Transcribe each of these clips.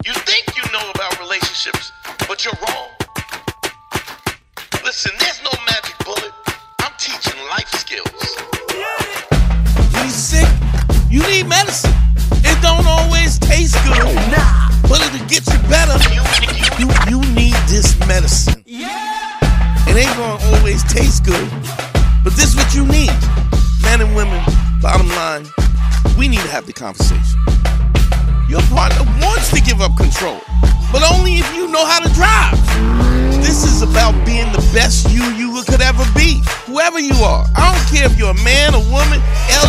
You think you know about relationships, but you're wrong. Listen, there's no magic bullet. I'm teaching life skills. When you're sick, you need medicine. It don't always taste good. Nah. But it'll get you better. You need this medicine. Yeah. It ain't gonna always taste good. But this is what you need. Men and women, bottom line, we need to have the conversation. Your partner wants to give up control, but only if you know how to drive. This is about being the best you could ever be, whoever you are. I don't care if you're a man, a woman,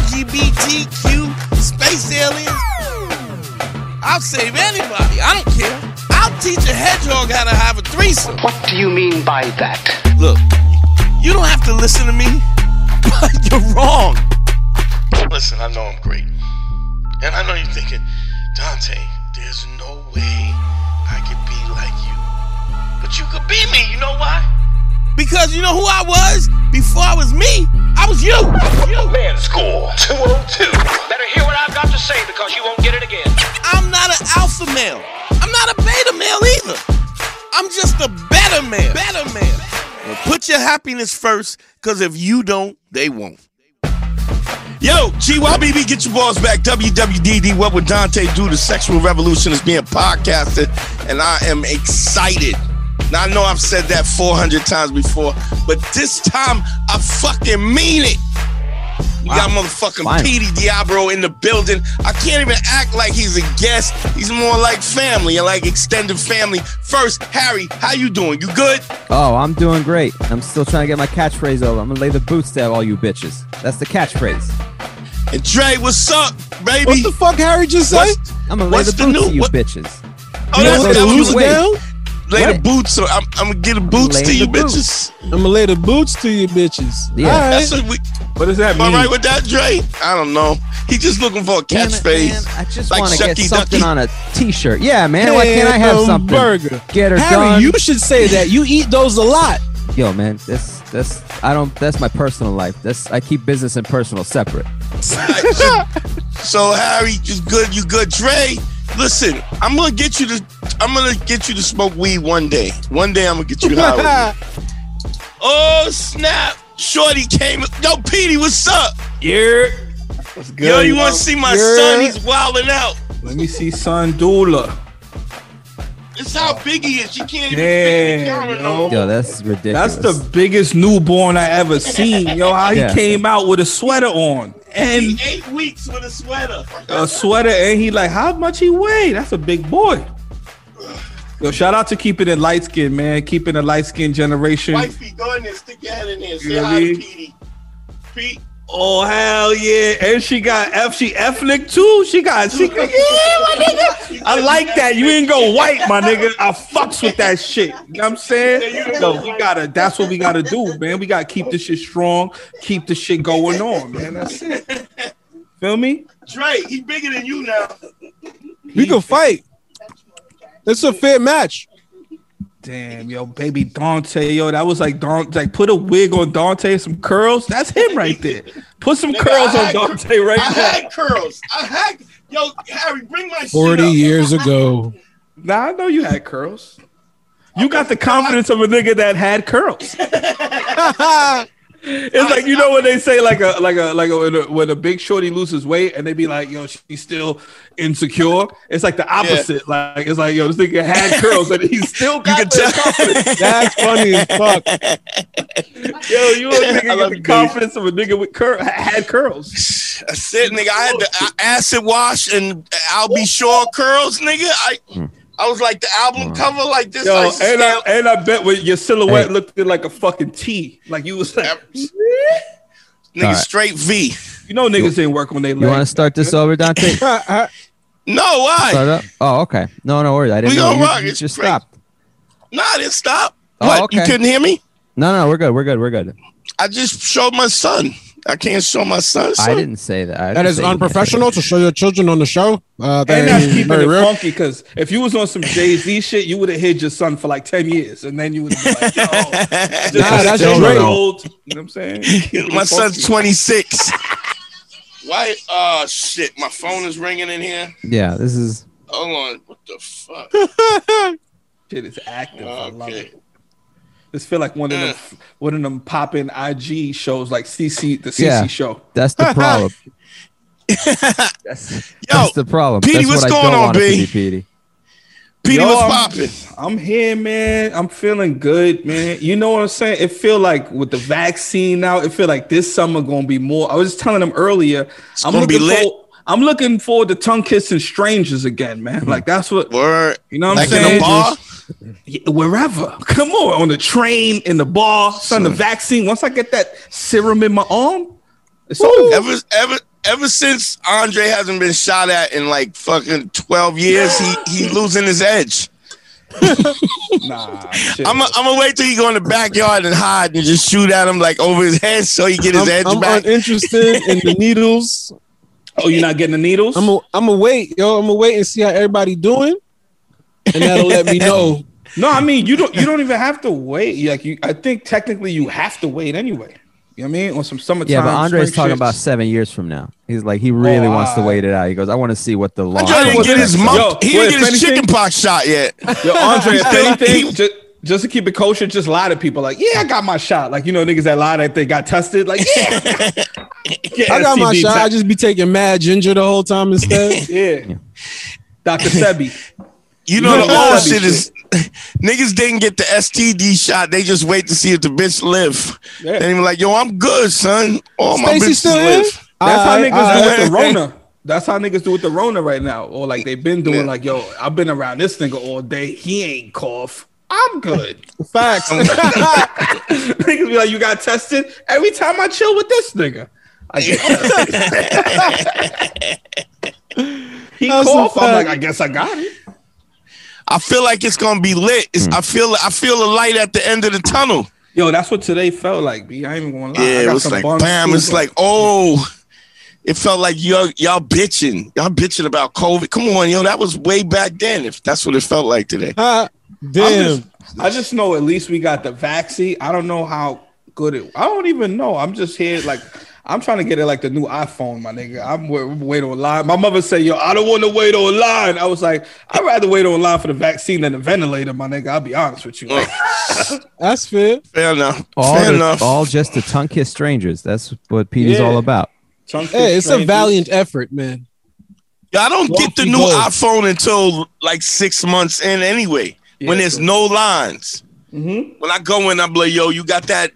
LGBTQ, space aliens. I'll save anybody. I don't care. I'll teach a hedgehog how to have a threesome. What do you mean by that? Look, you don't have to listen to me, but you're wrong. Listen, I know I'm great. And I know you're thinking, Dante, there's no way I could be like you. But you could be me, you know why? Because you know who I was? Before I was me, I was you. Man School 202. Better hear what I've got to say because you won't get it again. I'm not an alpha male. I'm not a beta male either. I'm just a better man. Well, put your happiness first, because if you don't, they won't. Yo, GYBB, get your balls back. WWDD, what would Dante do? The sexual revolution is being podcasted, and I am excited. Now, I know I've said that 400 times before, but this time, I fucking mean it. We got motherfucking Petey Diablo in the building. I can't even act like he's a guest. He's more like family, like extended family. First, Harry, how you doing? You good? Oh, I'm doing great. I'm still trying to get my catchphrase over. I'm gonna lay the boots to all you bitches. That's the catchphrase. And Dre, what's up, baby? What the fuck Harry just say? I'm gonna lay the boots to you bitches. Oh, that's the boots down? Lay the boots, so I'm gonna get the boots to you bitches. I'm gonna lay the boots to you bitches. Yeah. All right. That's what does that mean? Am I right with that, Dre? I don't know. He's just looking for a catchphrase. I just like want to get Shucky something Ducky. on a t-shirt. Yeah, man. Why can't I have something? Burger. Get her Harry, done. you should say that. You eat those a lot. Yo, man, that's my personal life. I keep business and personal separate. So Harry, you good, Dre? Listen, I'm gonna get you to smoke weed one day. One day I'm gonna get you high. Oh snap! Shorty came. Yo, Petey, what's up? Yeah. What's good? Yo, you want to see my son? He's wilding out. Let me see son Dula. This how big he is. You can't even fit in the camera no more. Yo, that's ridiculous. That's the biggest newborn I ever seen. Yo, how he came out with a sweater on. And He 8 weeks with a sweater. And he like, how much he weigh? That's a big boy. Yo, shout out to keeping it light skin, man. Keeping the light skin generation. Wifey, go in there, stick your head in there. Say You know hi what I to mean? Petey. Pete. Oh hell yeah. And she got ethnic too. She got my nigga. I like that. You ain't go white, my nigga. I fucks with that shit. You know what I'm saying? Yo, that's what we gotta do, man. We gotta keep this shit strong, keep the shit going on, man. That's it. Feel me? Dre, he bigger than you now. We can fight. It's a fair match. Damn, yo, baby Dante, yo, that was like Dante. Like, put a wig on Dante, some curls. That's him right there. Put some curls on Dante right I now. had curls. Yo, Harry, bring my 40 shit up. years ago. Nah, I know you had curls. You got the confidence of a nigga that had curls. It's like, you know when they say like when a big shorty loses weight and they be like, yo, she's still insecure. It's like the opposite. Yeah. Like it's like, yo, this nigga had curls and he still got the confidence. That's funny as fuck. Yo, you a nigga get the confidence of a nigga with had curls. That's it, nigga. I had the acid wash and I'll be sure curls, nigga. I was like the album cover like this. Yo, like and I bet with your silhouette looked like a fucking T. Like you was like, nigga, straight V. You know niggas didn't work when they left. You want to start this over, Dante? No, why? Start up? Oh, okay. No worries. I didn't know. You just stopped. Nah, I didn't stop. Oh, What? okay. You couldn't hear me? No, we're good. I just showed my son. I can't show my son. I didn't say that. That is unprofessional to show your children on the show. And that's keeping it funky, because if you was on some Jay-Z shit, you would have hid your son for like 10 years, and then you would be like, yo, that's Drake. old. You know what I'm saying? My son's 26. Why? Oh, shit. My phone is ringing in here. Yeah, this is Hold on. What the fuck? Shit is active. I love Okay. it. This feel like one of them popping IG shows like CC the CC show. That's the problem. That's the problem. Petey, That's what's what I going don't on, want it to B? be, Petey. Petey, Yo, what's popping? I'm here, man. I'm feeling good, man. You know what I'm saying? It feel like with the vaccine now, it feel like this summer gonna be more. I was just telling them earlier. gonna be lit. I'm looking forward to tongue kissing strangers again, man. Like that's what Word. you know what I'm Like in saying? the bar? Yeah, wherever. Come on the train, in the bar, son. The vaccine. Once I get that serum in my arm, it's over. Ever since Andre hasn't been shot at in like fucking 12 years, he losing his edge. Nah, shit. I'm gonna wait till he go in the backyard and hide and just shoot at him like over his head so he get his edge I'm back. uninterested in the needles. Oh, you're not getting the needles? I'm gonna wait, yo. I'm gonna wait and see how everybody doing, and that'll let me know. No, I mean you don't even have to wait. Like I think technically you have to wait anyway. You know what I mean? On some summertime. Yeah, but Andre's spring talking shits. about 7 years from now. He's like, he really wants to wait it out. He goes, I want to see what the law. Andre didn't get his Yo, he wait, didn't get his if anything- chicken pox shot yet. Yo, Andre, if anything, just to keep it kosher, just lie to people. Like, yeah, I got my shot. Like, you know, niggas that lie that they got tested. Like, yeah, I got my STD shot. I test. just be taking mad ginger the whole time instead. Yeah. Dr. Sebi. You know No, the old Sebi shit is niggas didn't get the STD shot. They just wait to see if the bitch live. Yeah. And they be like, yo, I'm good, son. All my Stacey bitches still in? live. That's how niggas do with the alright. Rona. That's how niggas do with the Rona right now. Or like they've been doing like, yo, I've been around this nigga all day. He ain't cough. I'm good. Facts. Niggas be like, you got tested? Every time I chill with this nigga. I get tested. He That's cough. a I'm like, fact. I guess I got it. I feel like it's gonna be lit. I feel a light at the end of the tunnel. Yo, that's what today felt like, B. I ain't even gonna lie. I Yeah, it got was some like buns bam. too, It's but- like, oh, it felt like y'all bitching. Y'all bitching about COVID. Come on, yo, that was way back then. If that's what it felt like today. Damn. I just know at least we got the vaccine. I don't know how good it. I don't even know. I'm just here like I'm trying to get it like the new iPhone, my nigga. I'm waiting online. My mother said, "Yo, I don't want to wait online." I was like, "I'd rather wait online for the vaccine than the ventilator, my nigga." I'll be honest with you. Like, That's fair. Fair enough. Fair enough. All just to tongue kiss strangers. That's what Petey's Yeah. all about. Hey, it's a valiant effort, man. Yeah, I don't get the Lucky new gold. iPhone until like 6 months in anyway. Yeah, when there's true. no lines. When I go in, I'm like, yo, you got that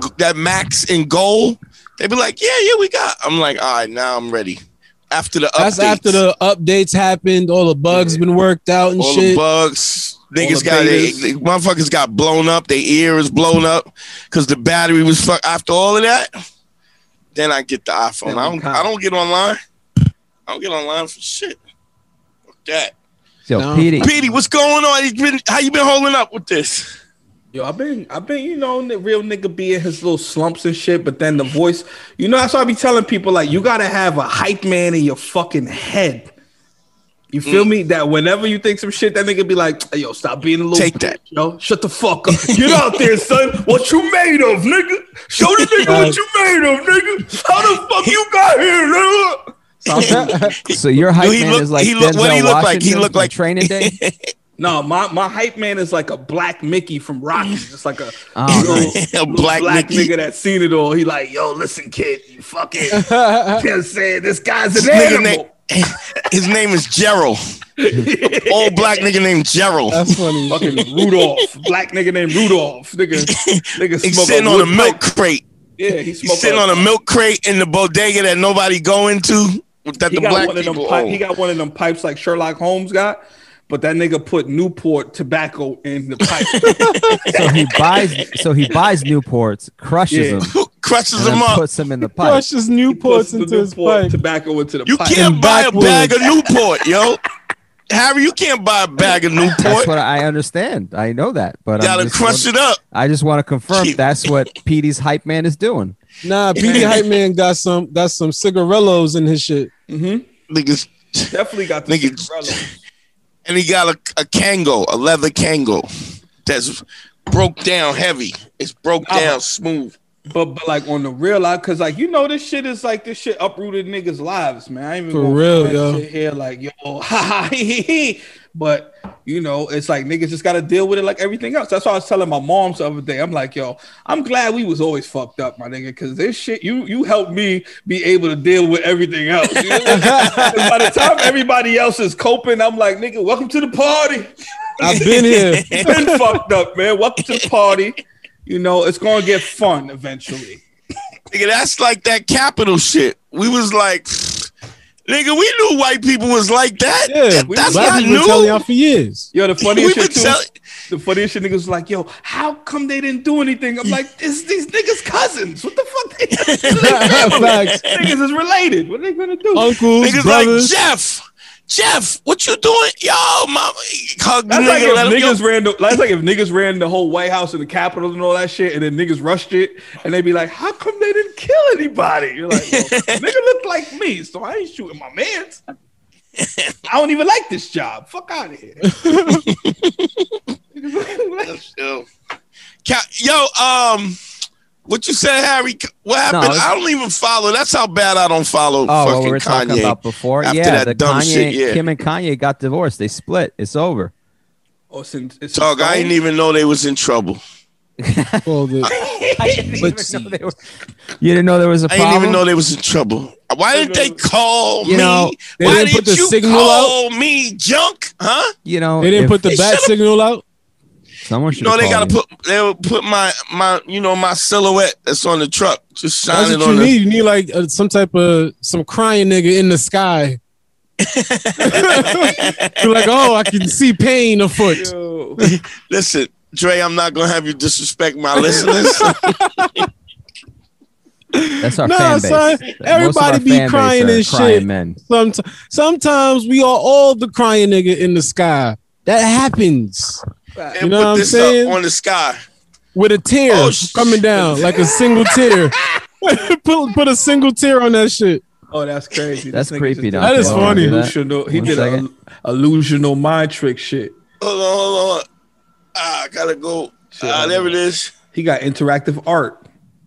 Max in gold? They be like, yeah, we got. I'm like, all right, now I'm ready. After the That's updates, after the updates happened. All the bugs been worked out and all shit. the bugs, niggas the got betas. they motherfuckers got blown up. Their ear is blown up because the battery was fucked. After all of that, then I get the iPhone. Then I don't get online. I don't get online for shit. Fuck that. Yo, No. Petey, what's going on? How you been holding up with this? Yo, I've been, you know, the real nigga be in his little slumps and shit, but then the voice, you know, that's why I be telling people, like, you gotta have a hype man in your fucking head. You feel me? That whenever you think some shit, that nigga be like, hey, yo, stop being a little Take bitch, that. yo. Shut the fuck up. Get out there, son. What you made of, nigga? Show the nigga what you made of, nigga. How the fuck you got here, nigga? so your hype he man look- is like he look- what Denzel he look like? Washington He look from like- Training Day. No, my hype man is like a black Mickey from Rocky. It's like a, Oh, little, nice. A little black Mickey. nigga that's seen it all. He like, yo, listen, kid, you fucking, you know what I'm saying? This guy's an Nigga animal. his name is Gerald. Old black nigga named Gerald. That's funny. Fucking Rudolph, black nigga named Rudolph. Nigga He's smoke sitting a on a wood milk pipe. crate. Yeah, He's sitting on a milk crate in the bodega that nobody go into. That He the got black one of them. people Pipe, own. he got one of them pipes like Sherlock Holmes got, but that nigga put Newport tobacco in the pipe. So he buys Newports, crushes Yeah. them, Crushes and him then up. puts them in the pipe. Crushes Puts Newports the into his Newport pipe. tobacco into the You pipe. can't buy a backwoods. bag of Newport, yo. Harry, you can't buy a bag of That's Newport. what I understand. I know that, but You gotta crush it up. I just want to confirm Cheap. that's what Petey's hype man is doing. Nah, Petey Hype Man got some cigarillos in his shit. Niggas, Definitely got the Nigga- Cinderella. and he got a Kango, a leather Kango that's broke down heavy. It's broke down smooth. But like on the real life, cause like this shit is like this shit uprooted niggas' lives, man. I ain't even For gonna real, yo. sit here like yo, ha ha he he. But it's like niggas just gotta deal with it like everything else. That's why I was telling my mom the other day. I'm like, yo, I'm glad we was always fucked up, my nigga, cause this shit you helped me be able to deal with everything else. By the time everybody else is coping, I'm like, nigga, welcome to the party. I've been here. Been fucked up, man. Welcome to the party. It's gonna get fun eventually. Nigga, that's like that Capitol shit. We was like, nigga, we knew white people was like that. Yeah, that's black not people been new. telling y'all for years. Yo, the funniest We shit been too. The funniest shit niggas was like, yo, how come they didn't do anything? I'm like, these niggas cousins. What the fuck? Facts. Niggas is related. What are they gonna do? Uncles, Niggas brothers. like Jeff, what you doing? Yo, mama, hug the That's like, nigga. Let him go. that's like if niggas ran the whole White House and the Capitol and all that shit, and then niggas rushed it, and they be like, how come they didn't kill anybody? You're like, well, nigga look like me, so I ain't shooting my mans. I don't even like this job. Fuck out of here. What you said, Harry? What happened? No, I don't even follow. That's how bad I don't follow Oh, fucking what we were talking Kanye. about before. After Yeah, that the dumb Kanye, shit, yeah. Kim and Kanye got divorced. They split. It's over. Oh, it's Dog, I didn't even know they was in trouble. Well, I didn't even know they were. You didn't know there was a I problem. didn't even know they was in trouble. Why didn't they call You me? know, they Why didn't put didn't the you signal call me junk? Huh? You know, they didn't if put the bat signal out. someone should. No, they gotta they'll put my my silhouette that's on the truck. Just shine That's it what on you the need. You need like some crying nigga in the sky. You're like, oh, I can see pain afoot. Yo. Listen, Dre, I'm not gonna have you disrespect my listeners. That's our Nah, fan base. son, Most of everybody our be fan base crying are and crying shit. Men. Sometimes we are all the crying nigga in the sky. That happens And You know put what I'm this saying? up on the sky. with a tear Oh, coming down, like a single tear. put a single tear on that shit. Oh, that's crazy. That's This nigga creepy, just Dante. That is funny. Illusional. He One did second. a illusional mind trick shit. Hold on. I gotta go. There it is. He got interactive art.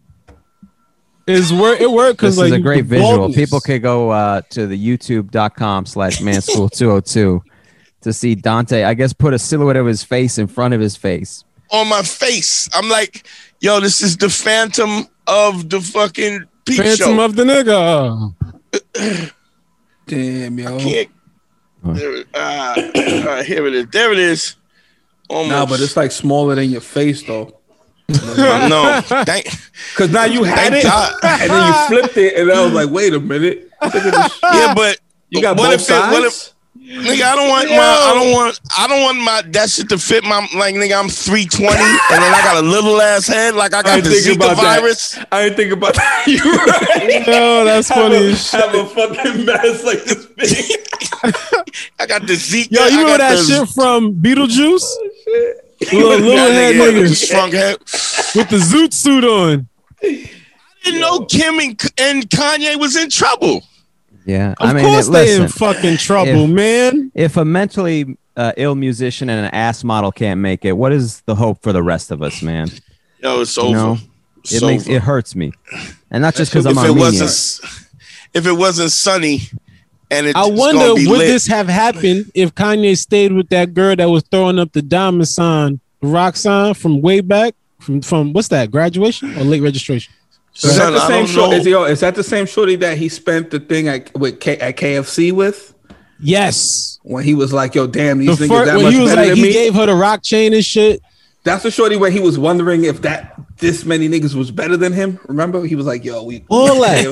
It worked because This like is a great visual. boldness. People could go to the youtube.com/manschool202 to see Dante, I guess, put a silhouette of his face in front of his face. On my face. I'm like, yo, this is the Phantom of the fucking Peep Phantom Show. of the nigga. Damn, yo. Can't. Here it is. There it is. Almost. Nah, but it's like smaller than your face though. no. Thank. Cause now you had Thank it, God. and then you flipped it, and I was like, wait a minute. Look at this. Yeah, but You got what both if it? What if? sides? Nigga, I don't want my that shit to fit my like nigga. I'm 320 and then I got a little ass head like I got ain't the thinking Zika about that. virus. I ain't think about that. You right? No, that's funny as shit. Have a fucking mess like this big. I got the Zika. Yo, you I remember got that the- shit from Beetlejuice? Little That head nigga with the nigga shrunk head. with the zoot suit on. I didn't know Kim and Kanye was in trouble. Yeah, Of I mean, course they listen, in fucking trouble, man. if a mentally ill musician and an ass model can't make it, what is the hope for the rest of us, man? Yo, it's over. You know, It's it over. hurts me, and not just because I'm if it Armenian. wasn't sunny, and it's I gonna wonder be would lit. this have happened if Kanye stayed with that girl that was throwing up the diamond sign, the rock sign from way back from what's that, graduation or late registration? Is that Son, the I same don't shorty? know. Is that the same shorty that he spent the thing at KFC with? Yes. When he was like, "Yo, damn, these The niggas that when much he was better like than he me." gave her the rock chain and shit. That's the shorty where he was wondering if this many niggas was better than him. Remember, he was like, "Yo, we All that.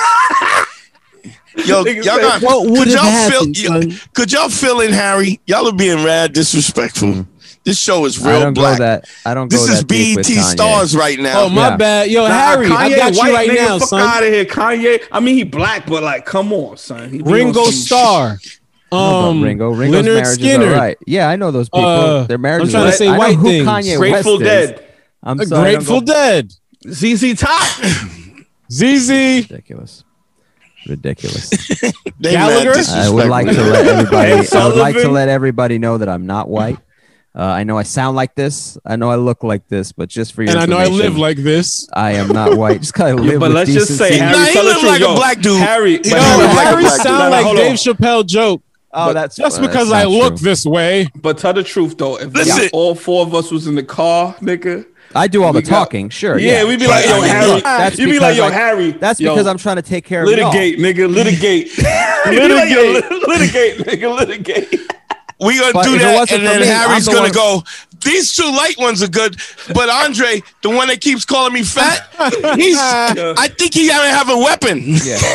Yo, Niggas y'all say, got, what would could have y'all happened, feel? son? Could y'all feel in Harry? Y'all are being rad disrespectful. This show is I real don't black. go that. I don't This go is that deep with BET Kanye. stars right now. Oh my Yeah. bad. Yo, Nah, Harry, I Kanye, got you white right nigga, now, fuck son. out of here, Kanye. I mean, he black, but like, come on, son. He be on Ringo some Starr. Ringo's Leonard marriage is Skinner. all right. Yeah, I know those people. Their marriage I'm is trying to all right. say I know white who things. Kanye Grateful West is. Dead, I'm A sorry, I don't Grateful go- Dead. ZZ Top. ZZ. Ridiculous. Ridiculous. They Gallagher? mad I would like to let everybody. Ed I would like to Sullivan? let everybody know that I'm not white. I know I sound like this. I know I look like this, but just for your And I know I information, live like this. I am not white. Just kind of live but with let's just say, decency. Harry, Nah, he tell the look truth, like a yo. black dude. Harry, He but look Yo, like a Harry black dude. sound like Hold on. Dave Chappelle joke. Oh, that's Just that's because I not look true. this way. But tell the truth though, if Listen. all four of us was in the car, nigga. I do all the we got- talking. Sure. Yeah, we'd be like, But yo, I mean, Harry. look, that's You'd be because like, yo, I- Harry. That's yo, because I'm trying to take care of y'all. litigate, nigga, litigate. litigate, nigga, litigate. We gonna But do if it that, wasn't and for then me, Harry's I'm the gonna one- go. These two light ones are good, but Andre, the one that keeps calling me fat, he's. I think he gotta have a weapon.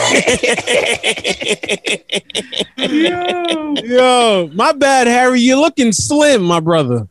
Yo, my bad, Harry. You're looking slim, my brother.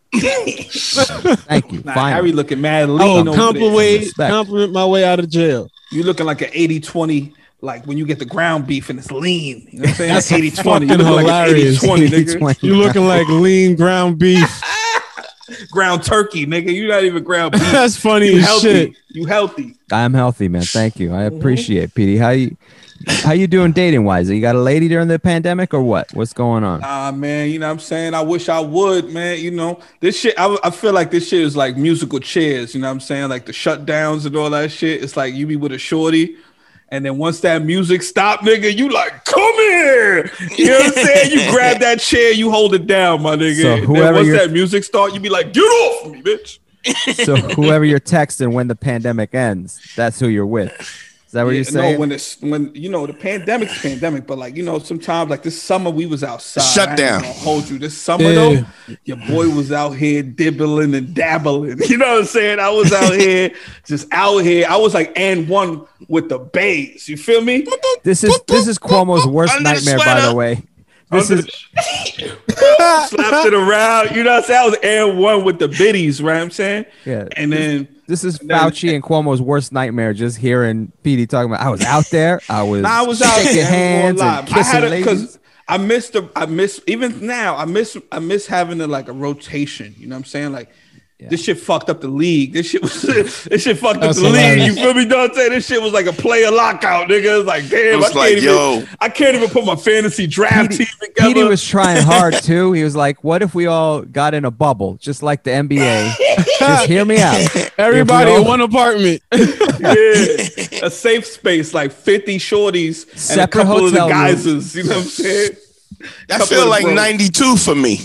Thank you. Nah, Finally. Harry looking mad Oh, lean over there. compliment my way out of jail. You looking like an 80-20, like when you get the ground beef and it's lean. You know what I'm saying? That's That's 80-20. You fucking look like an hilarious. 80-20, nigga. 20. You looking like lean ground beef. Ground turkey, nigga. You're not even ground beef. That's funny You as healthy. shit. You healthy. I'm healthy, man. Thank you. I appreciate it, Petey. How you doing dating wise? You got a lady during the pandemic or what? What's going on? Man, you know what I'm saying? I wish I would, man. You know, this shit, I feel like this shit is like musical chairs, you know what I'm saying? Like the shutdowns and all that shit. It's like you be with a shorty, and then once that music stop, nigga, you like, come here. You know what I'm saying? You grab that chair, you hold it down, my nigga. So And then whoever once you're- that music start, you be like, get off me, bitch. So whoever you're texting when the pandemic ends, that's who you're with. Is that what you're saying? No, when you know the pandemic's pandemic, but like, you know, sometimes like this summer we was outside. Shut I ain't down. gonna hold you. This summer Yeah. though, your boy was out here dibbling and dabbling. You know what I'm saying? I was out here, just out here. I was like and one with the bass. You feel me? This is Cuomo's worst Under the nightmare, by the sweater. way. This Under is slapped it around. You know what I'm saying? I was and one with the biddies, right? I'm saying? Yeah. And then this is then- Fauci and Cuomo's worst nightmare. Just hearing Petey talking about, I was out there. I was out shaking there. hands and I kissing had it ladies. because I miss even now. I miss having a rotation. You know what I'm saying? Like this shit fucked up the league. This shit fucked up That's the league. hilarious. You feel me, Dante? This shit was like a player lockout, nigga. It's like damn, It was like, yo. I can't even put my fantasy draft team together. Petey was trying hard too. He was like, what if we all got in a bubble, just like the NBA? Just hear me out. Everybody If we in all- one apartment. yeah, a safe space, like 50 shorties and a Separate couple of the hotel rooms. geysers. You know what I'm saying? That Couple feel of like bros. 92 for me.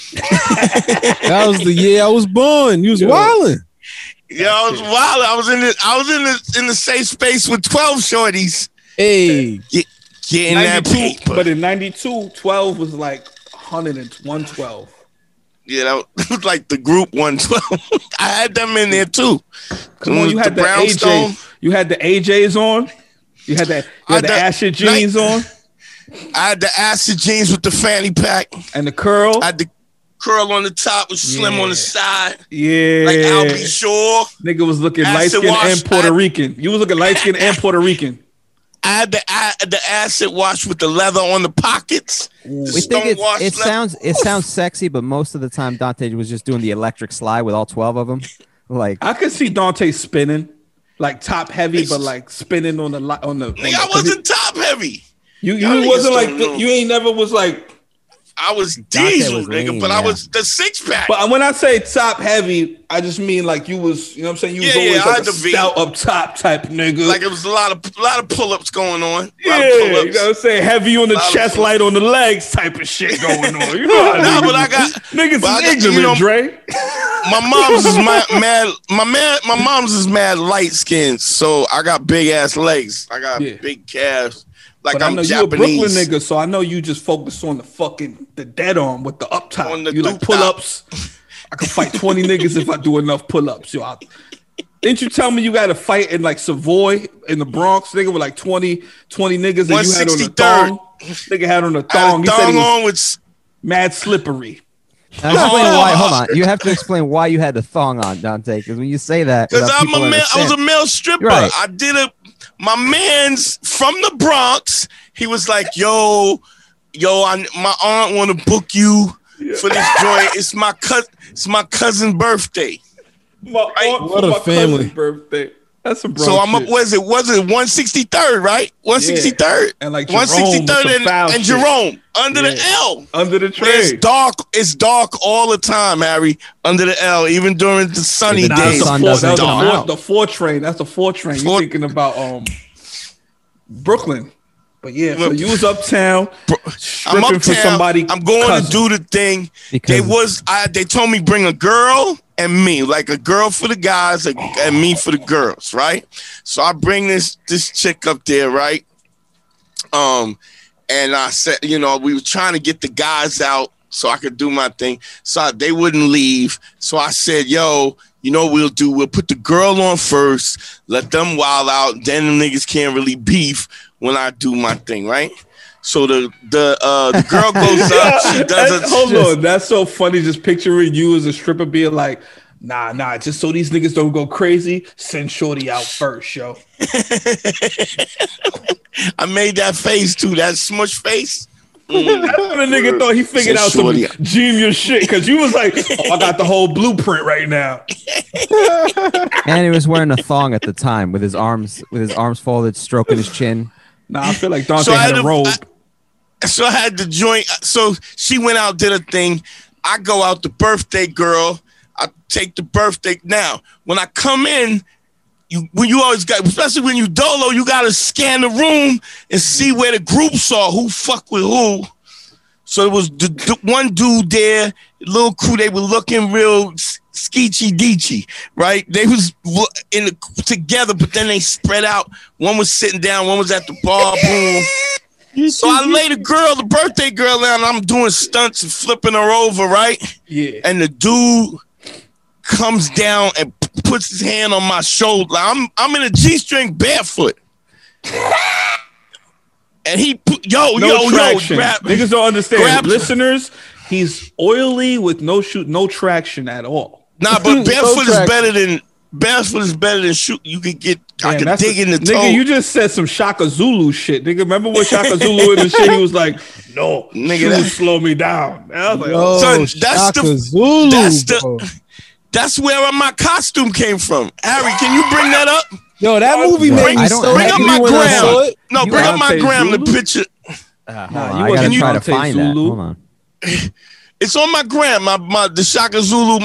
That was the year I was born. You was wilding. Yeah, I was wild. I was in the safe space with 12 shorties Hey, getting that 92, paper. but in 92, 12 was like 112. Yeah, that was like the group 112. I had them in there too. Come on, you had the AJ. You had the AJs on. You had the acid jeans on I had the acid jeans with the fanny pack. and the curl. I had the curl on the top with slim on the side. Yeah, Like Albie Shore. nigga was looking light Acid skinned wash. and Puerto Rican. You was looking light skinned and Puerto Rican. I had the acid wash with the leather on the pockets. We think it sounds sexy, but most of the time Dante was just doing the electric slide with all 12 of them. Like I could see Dante spinning, like top heavy, but like spinning on the. Nigga, I wasn't top heavy. You Y'all wasn't niggas like don't know. you ain't never was like. I was Dante diesel, was nigga, lean, but I yeah. was the six pack. But when I say top heavy, I just mean like you was. You know what I'm saying? You was Yeah, always yeah, I like had a the V. stout up top type nigga. Like it was a lot of pull-ups going on. yeah, you know what I'm saying? Heavy on the Lot of chest, pull-ups. light on the legs type of shit going on. You know how Nah, niggas but I is. got- niggas but I is got- ignorant, you know- Dre. My mom's is my mom's is mad light skinned, so I got big ass legs. I got Yeah. big calves. Like But I I'm know you a Japanese. Brooklyn nigga, so I know you just focus on the dead arm with the up top. On the You like doop pull ups. I can fight 20 niggas if I do enough pull ups. Yo, didn't you tell me you got to fight in like Savoy in the Bronx, nigga, with like 20 niggas and you had on a 163rd. thong? Nigga had on a I had thong. a He said thong he was on with. mad slippery. now explain why. Hold on, you have to explain why you had the thong on, Dante. Because when you say that, Because without I'm people a male. I was a understand- male stripper. Right. I did a. My man's from the Bronx. He was like, "Yo, my aunt want to book you for this joint. It's my cousin's birthday." My aunt What for a my family. cousin's birthday. That's some bro So I'm up. shit. Was it 163rd, right? 163rd, And like Jerome with 163rd, some foul and shit. Jerome under the L. Under the It's train. dark. It's dark all the time, Harry. Under the L, even during the sunny Even the days. sun That's doesn't the come four, out. the 4 train. That's the 4 train. You're Four- thinking about Brooklyn. But yeah, so you was uptown I'm stripping uptown. for somebody. I'm going cousin. to do the thing. Because- They told me bring a girl and me, like a girl for the guys and me for the girls, right? So I bring this chick up there, right? And I said, we were trying to get the guys out so I could do my thing. So they wouldn't leave. So I said, yo, we'll do? We'll put the girl on first, let them wild out. Then the niggas can't really beef when I do my thing, right? So the girl goes up. She does it. Hold on, that's so funny. Just picturing you as a stripper being like, nah. Just so these niggas don't go crazy, send Shorty out first, yo. I made that face too, that smush face. That's when a nigga thought he figured out some Shorty. genius shit because you was like, I got the whole blueprint right now. And he was wearing a thong at the time with his arms folded, stroking his chin. Nah, I feel like Dante So I had had a to- robe. So I had the joint. So she went out, did a thing. I go out, the birthday girl. I take the birthday. Now, when I come in, you always got, especially when you dolo, you got to scan the room and see where the groups are, who fuck with who. So it was the one dude there, little crew. They were looking real skeechy deechy, right? They was together, but then they spread out. One was sitting down, one was at the bar. Boom. So I lay the birthday girl down, and I'm doing stunts and flipping her over, right? Yeah. And the dude comes down and puts his hand on my shoulder. I'm in a G-string barefoot. And he put, No traction. grab, Niggas don't understand. grab- Listeners, he's oily with no traction at all. Nah, but barefoot is traction. better than shoot. You could get, I Damn, could that's dig in the toe. Nigga, you just said some Shaka Zulu shit. Nigga, remember when Shaka Zulu in the shit? He was like, no, Nigga, shoes that- slow me down. And I was like, Yo, Son, that's the- Shaka Zulu, that's the- bro. That's where my costume came from. Harry, can you bring that up? Yo, that movie made Bring me I so don't- bring up happy my when I saw gram. it. No, You bring up my Dante gram, the Zulu? picture. I you gotta wasn't try to Dante find that. Zulu. Hold on. It's on my gram. My Shaka Zulu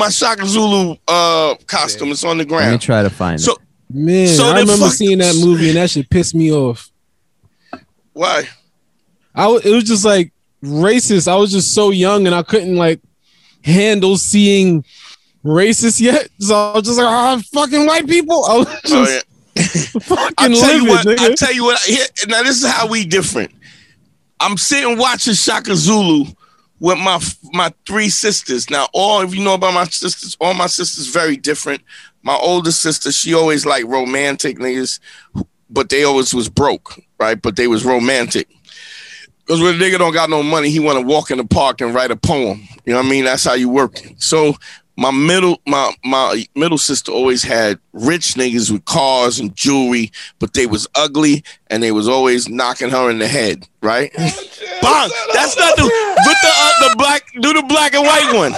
costume. It's on the Let gram. me try to find So it. Man, So I the remember fuck- seeing that movie and that shit pissed me off. why? It was just like racist. I was just so young and I couldn't like handle seeing racist yet. So I was just like, fucking white people. I was just Oh, yeah. fucking I tell you livid, what. nigga. I tell you what. Here, now this is how we different. I'm sitting watching Shaka Zulu with my 3 sisters. Now, if you know about my sisters, all my sisters very different. My older sister, she always like romantic niggas, but they always was broke, right? But they was romantic. Because when a nigga don't got no money, he want to walk in the park and write a poem. You know what I mean? That's how you work. So my middle sister always had rich niggas with cars and jewelry, but they was ugly and they was always knocking her in the head, right? Bang! That's not the black. Do the black and white one.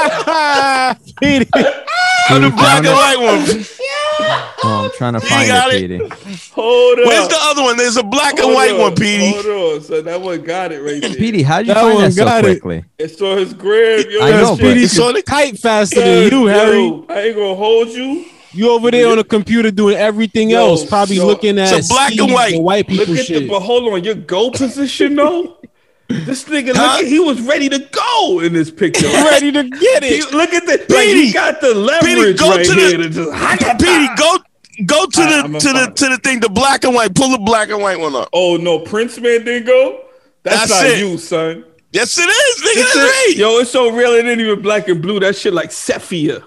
Do the black and white one. Oh, I'm trying to find got it, it? Petey. hold up. Where's the other one? There's a black and Hold white on, one, Petey. Hold on, so that one got it right there. Petey, how'd you That find one that so got it. quickly? It's on his gram. Yo, I know, that but shit- It's on the Kite faster than you, Harry. Yo, I ain't gonna hold you. You over there on the computer doing everything Yo, else, probably yo, looking at it's a black and Steve, white. the white people Look at shit. but hold on, your goal position though. This nigga, Huh? he was ready to go in this picture. Ready to get He- it. look at the like, Petey, he got the leverage go right to here. the- To just, Petey, go to I'm the gonna find it. to the thing, the black and white. Pull the black and white one up. Oh no, Prince Man didn't go. That's not it. you, son. Yes, it is. Nigga, It's that's me. Yo, it's so real. It ain't even black and blue. That shit like sepia.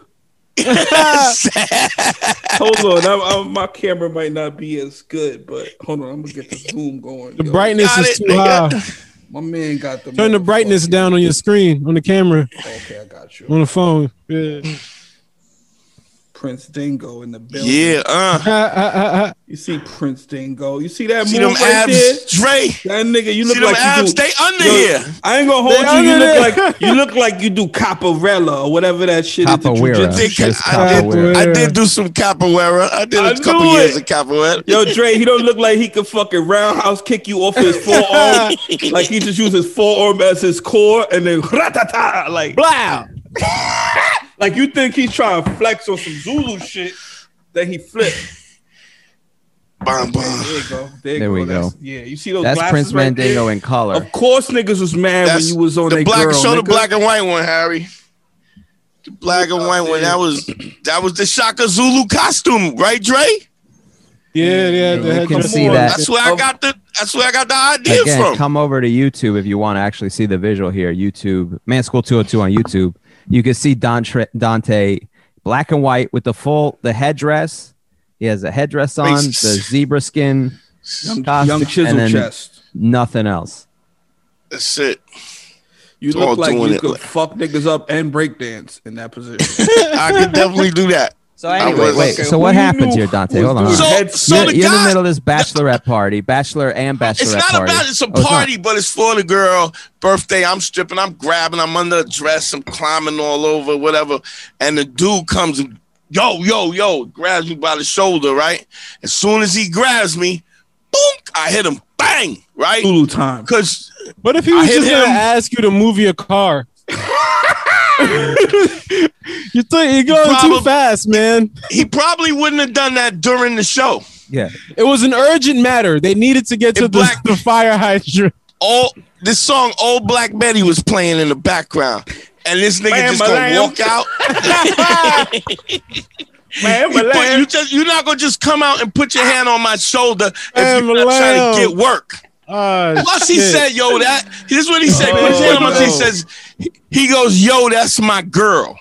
Hold on, my camera might not be as good, but hold on, I'm gonna get the zoom going. The yo. brightness Got is it, too nigga. high. My man got the Turn the brightness motherfucking- down on your screen, on the camera, Okay, I got you. on the phone. Yeah. Prince Dingo in the building. Yeah, You see Prince Dingo. You see that see move them right there? abs, Dre. That nigga, you look See them like abs, you do. stay under here. I ain't gonna hold you. You look like you do capoeira or whatever that shit Capoeira. is. Think Just I capoeira. did do some capoeira. I did I a couple knew years it. of capoeira. Yo, Dre, he don't look like he could fucking roundhouse kick you off his forearm. Like he just used his forearm as his core and then ratata, like Blah. like you think he's trying to flex on some Zulu shit, then he flipped. Bum, bum. There you go. There we go. Yeah, you see those That's glasses Prince right Mandingo there? in color. Of course, niggas was mad when you was on the that black. girl. Show the nigga. black and white one, Harry. The black and white one. That was the Shaka Zulu costume, right, Dre? Yeah. You can see on. that. That's where I got the idea Again, from. come over to YouTube if you want to actually see the visual here. YouTube, Man School 202 on YouTube. You can see Dante black and white with the headdress. He has a headdress on, the zebra skin Young costume, chisel and then chest. nothing else. That's it. You all look like doing you it could like- fuck niggas up and break dance in that position. I could definitely do that. So anyway, was- wait. okay, So who what you happens knew here, Dante? was Hold on. doing hold on. So head- the You're in the guy- middle of this bachelorette party, bachelor and bachelorette It's not party. about it's a Oh, it's not. party, but it's for the girl birthday. I'm stripping, I'm grabbing, I'm under a dress, I'm climbing all over, whatever. And the dude comes and yo, grabs me by the shoulder, right? As soon as he grabs me, boom, I hit him, bang, right? Zulu time. Because What if he was I hit just gonna him. ask you to move your car? You think you're going too Probably- fast, man. he probably wouldn't have done that during the show. Yeah. It was an urgent matter. They needed to get to In black- the fire hydrant. This song, Old Black Betty, was playing in the background. And this nigga Man, just gonna Malam. walk out. Man, You're not gonna just come out and put your hand on my shoulder if Man, you're not trying Malam. to get work. Plus he Shit. said, yo, here's what he said. Put your hand on my- he says, he goes, yo, that's my girl.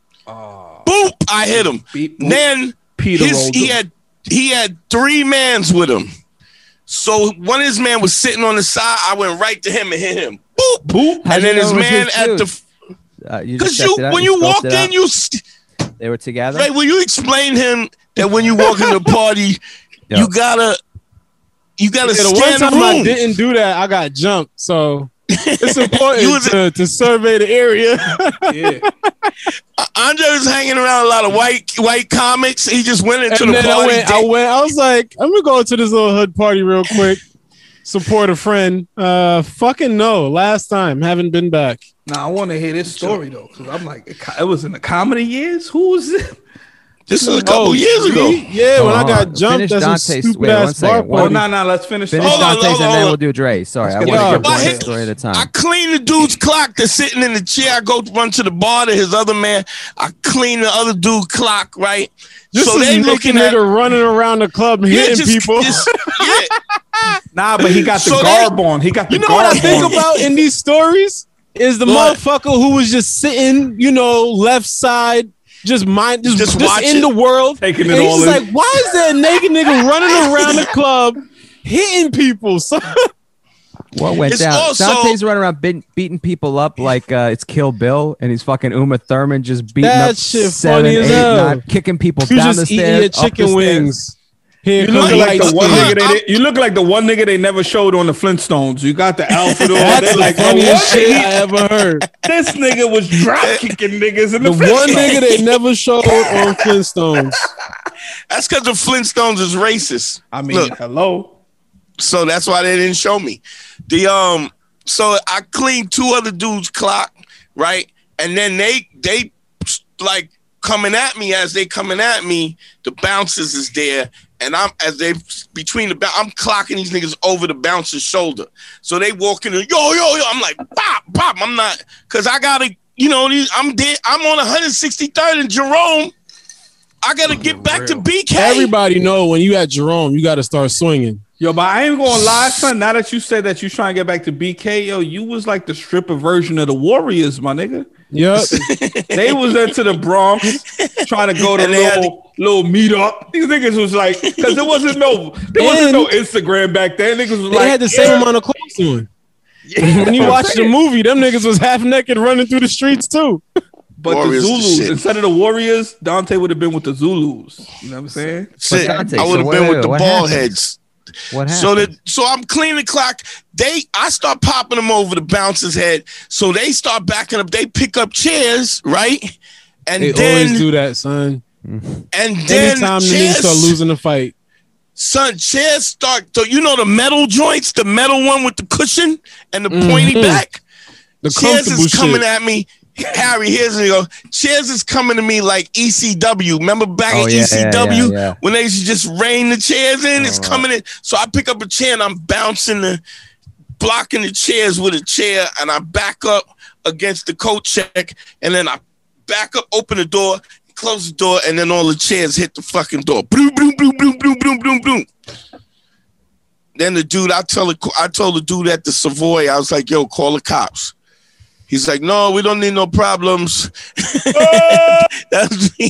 Boop, I hit him. Beep, boop. Then Peter rolled him. he had 3 mans with him. So one of his men was sitting on the side. I went right to him and hit him. Boop, boop. How'd And you then know his it was man his at dude? the You because just checked it out? when you scoped walk it in, out? They were together. Ray, will you explain him that when you walk in the party, Yeah. you gotta Yeah, the one scan the time I room. didn't do that, I got jumped. So it's You important was- to survey the area. Yeah. Andre was hanging around a lot of white comics. He just went into And the then party. I was like, I'm gonna go to this little hood party real quick, support a friend. Fucking no, last time, haven't been back. Nah, I want to hear this story though, because I'm like, it was in the comedy years. Who was it? This was a couple years ago. Yeah, when I Hold got on. jumped, Finish that's some Dante's- stupid wait, one ass second. bar One- Oh, party. no, let's finish. Finish Hold on, Dante's hold and on. then we'll do Dre. Sorry, I get want to it. get But one hit- story at a time. I clean the dude's clock that's sitting in the chair. I go run to the bar to his other man. I clean the other dude clock, right? This so is they naked looking nigga at running around the club hitting people. yeah. Nah, but he got the So garb on. He got the You know what I garb think on. about in these stories is the What? motherfucker who was just sitting, left side, just Just in watching. the world. Taking it and all he's in. like, why is that naked nigga running around the club hitting people? So, What went It's down? also- Dante's running around beating people up like it's Kill Bill, and he's fucking Uma Thurman just beating That up shit 7, funny 8, as hell. 9, kicking people you down just the eating stairs, your up the chicken stairs. wings. Here You look comes like the light one skin. nigga you look like the one nigga they never showed on the Flintstones. You got the outfit on. That's They're the like, funniest what? shit I ever heard. This nigga was drop kicking niggas in the, The one Flintstones. nigga they never showed on Flintstones. That's because the Flintstones is racist. I mean, Look, hello. so that's why they didn't show me. So I cleaned 2 other dudes' clock, right? And then they like coming at me. As they coming at me, the bouncers is there, and I'm clocking these niggas over the bouncer's shoulder. So they walking in, yo. I'm like, bop. I'm not, cause I gotta, I'm dead. I'm on 163rd and Jerome. I gotta get back to BK. Everybody know when you at Jerome, you got to start swinging. Yo, but I ain't gonna lie, son. Now that you said that you trying to get back to BK, yo, you was like the stripper version of the Warriors, my nigga. Yep. They was into the Bronx trying to go to And they had little meet up. These niggas was like, because there wasn't no Instagram back then. Niggas was They like, had the same amount of clothes on. When you watch the movie, them niggas was half naked running through the streets too. But Warriors the the Zulus, shit. instead of the Warriors, Dante would have been with the Zulus. You know what I'm saying? Shit, Dante, I would have so been wait, with the what ball happened? heads. What happened? So I'm cleaning the clock. I start popping them over the bouncer's head. So they start backing up. They pick up chairs, right? And They then always do that, son. and then Anytime the niggas start losing the fight. Son, chairs start. So you know the metal joints, the metal one with the cushion and the pointy back. The Chairs comfortable is coming shit. at me. Harry, here's the go. Chairs is coming to me like ECW. Remember back Oh, in yeah, ECW yeah. when they used to just rain the chairs in? It's coming in. So I pick up a chair and I'm blocking the chairs with a chair, and I back up against the coat check, and then I back up, open the door, close the door, and then all the chairs hit the fucking door. Boom, boom, boom, boom, boom, boom, boom, boom. Then the dude, I told the dude at the Savoy, I was like, yo, call the cops. He's like, no, we don't need no problems. That's me.